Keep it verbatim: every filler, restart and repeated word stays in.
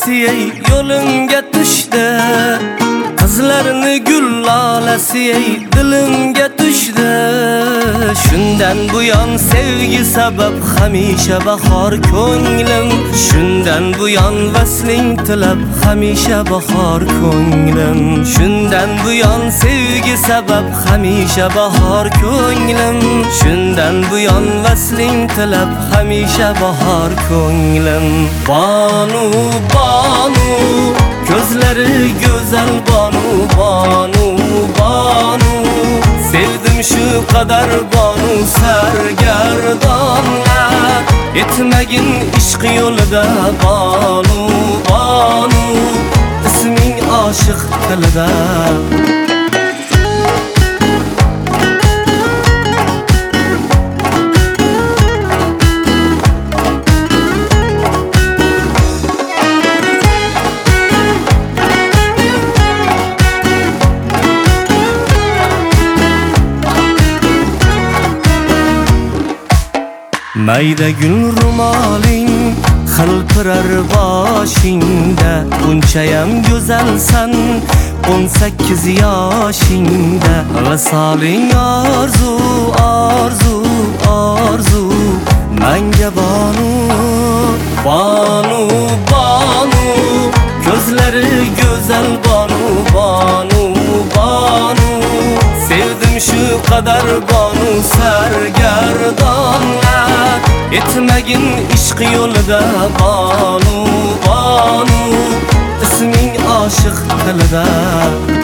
lalasi ey yo'limga tushdi, qizlarni gul lalasi ey dilimga tushdi. Shundan buyon sevgi sabab hamisha bahor ko'nglim, shundan buyon vasling tilab hamisha bahor ko'nglim, shundan buyon sevgi sabab hamisha bahor ko'nglim, shundan buyon vasling tilab hamisha bahor ko'nglim. Banu banu ko'zlari go'zal banu banu banu, sevdim shu qadar banu sargardonlar, etmagin ishq yo'lida banu banu, isming oshiq tilida. Mayda gul rumoling xilpirar boshingda, bunchayam go'zalsan o'n sakkiz yoshingda. Visoling orzu orzu orzu menga banu banu banu, ko'zlari go'zal banu banu banu, sevdim shu qadar banu sargardonlar, etmagin ishq yo'lida banu banu, isming oshiq tilida.